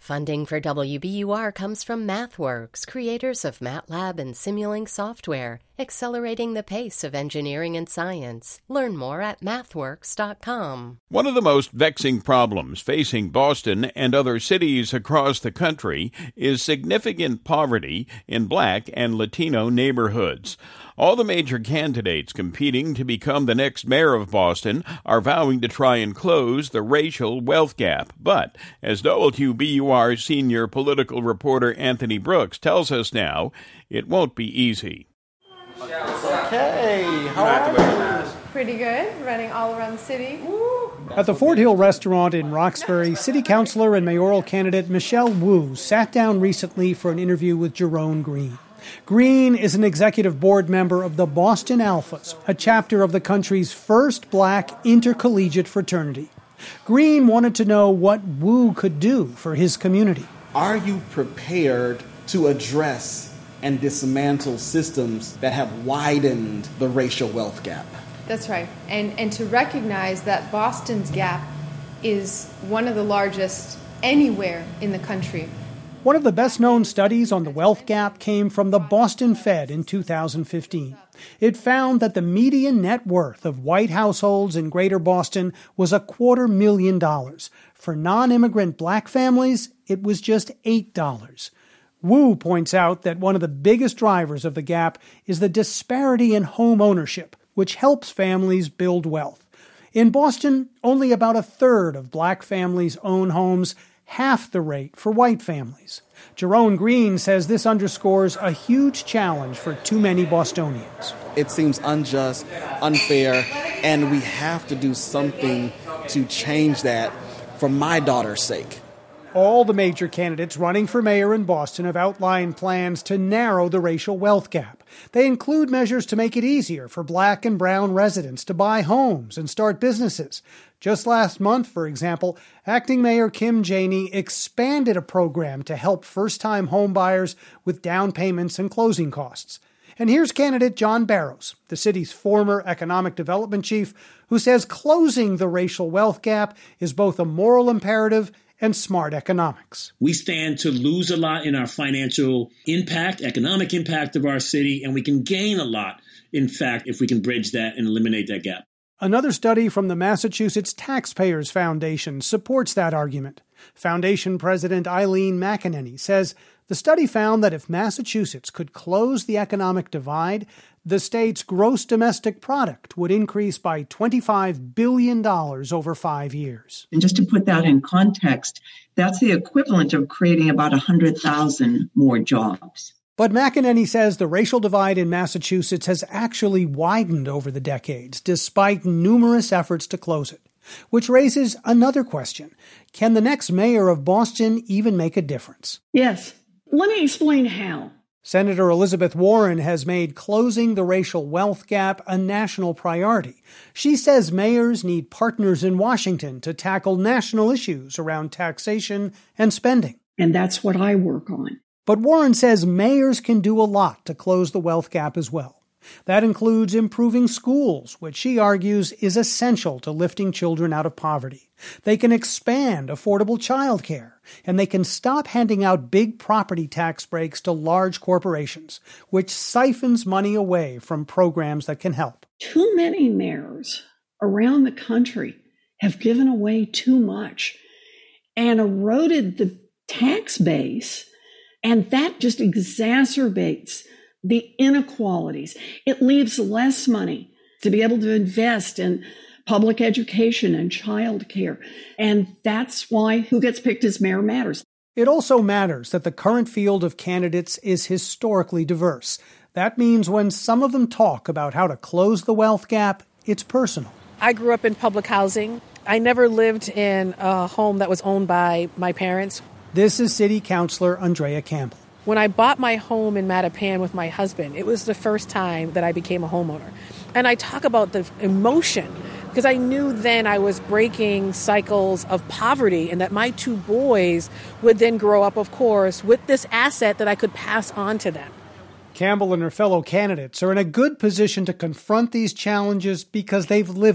Funding for WBUR comes from MathWorks, creators of MATLAB and Simulink software, accelerating the pace of engineering and science. Learn more at mathworks.com. One of the most vexing problems facing Boston and other cities across the country is significant poverty in Black and Latino neighborhoods. All the major candidates competing to become the next mayor of Boston are vowing to try and close the racial wealth gap. But, as WBUR senior political reporter Anthony Brooks tells us now, it won't be easy. Okay, how are you? Pretty good, running all around the city. At the Fort Hill restaurant in Roxbury, city councilor and mayoral candidate Michelle Wu sat down recently for an interview with Jerome Green. Green is an executive board member of the Boston Alphas, a chapter of the country's first Black intercollegiate fraternity. Green wanted to know what Wu could do for his community. Are you prepared to address and dismantle systems that have widened the racial wealth gap? That's right. And to recognize that Boston's gap is one of the largest anywhere in the country. One of the best-known studies on the wealth gap came from the Boston Fed in 2015. It found that the median net worth of white households in Greater Boston was $250,000. For non-immigrant Black families, it was just $8. Wu points out that one of the biggest drivers of the gap is the disparity in home ownership, which helps families build wealth. In Boston, only about a third of Black families own homes, half the rate for white families. Jerome Green says this underscores a huge challenge for too many Bostonians. It seems unjust, unfair, and we have to do something to change that for my daughter's sake. All the major candidates running for mayor in Boston have outlined plans to narrow the racial wealth gap. They include measures to make it easier for Black and brown residents to buy homes and start businesses. Just last month, for example, acting Mayor Kim Janey expanded a program to help first-time homebuyers with down payments and closing costs. And here's candidate John Barrows, the city's former economic development chief, who says closing the racial wealth gap is both a moral imperative and smart economics. We stand to lose a lot in our financial impact, economic impact of our city, and we can gain a lot, in fact, if we can bridge that and eliminate that gap. Another study from the Massachusetts Taxpayers Foundation supports that argument. Foundation President Eileen McEnany says the study found that if Massachusetts could close the economic divide, the state's gross domestic product would increase by $25 billion over 5 years. And just to put that in context, that's the equivalent of creating about 100,000 more jobs. But McEnany says the racial divide in Massachusetts has actually widened over the decades, despite numerous efforts to close it. Which raises another question. Can the next mayor of Boston even make a difference? Yes. Let me explain how. Senator Elizabeth Warren has made closing the racial wealth gap a national priority. She says mayors need partners in Washington to tackle national issues around taxation and spending. And that's what I work on. But Warren says mayors can do a lot to close the wealth gap as well. That includes improving schools, which she argues is essential to lifting children out of poverty. They can expand affordable childcare, and they can stop handing out big property tax breaks to large corporations, which siphons money away from programs that can help. Too many mayors around the country have given away too much and eroded the tax base, and that just exacerbates the inequalities. It leaves less money to be able to invest in public education and child care. And that's why who gets picked as mayor matters. It also matters that the current field of candidates is historically diverse. That means when some of them talk about how to close the wealth gap, it's personal. I grew up in public housing. I never lived in a home that was owned by my parents. This is City Councilor Andrea Campbell. When I bought my home in Mattapan with my husband, it was the first time that I became a homeowner. And I talk about the emotion because I knew then I was breaking cycles of poverty and that my two boys would then grow up, of course, with this asset that I could pass on to them. Campbell and her fellow candidates are in a good position to confront these challenges because they've lived them.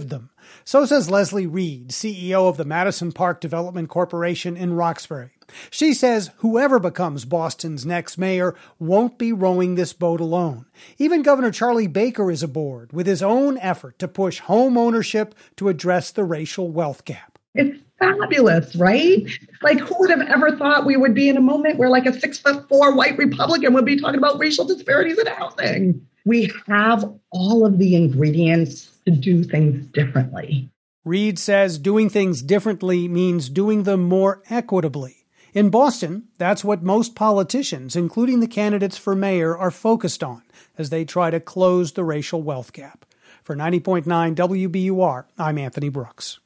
So says Leslie Reed, CEO of the Madison Park Development Corporation in Roxbury. She says whoever becomes Boston's next mayor won't be rowing this boat alone. Even Governor Charlie Baker is aboard with his own effort to push home ownership to address the racial wealth gap. It's fabulous, right? Like, who would have ever thought we would be in a moment where like a 6'4" white Republican would be talking about racial disparities in housing? We have all of the ingredients to do things differently. Reed says doing things differently means doing them more equitably. In Boston, that's what most politicians, including the candidates for mayor, are focused on as they try to close the racial wealth gap. For 90.9 WBUR, I'm Anthony Brooks.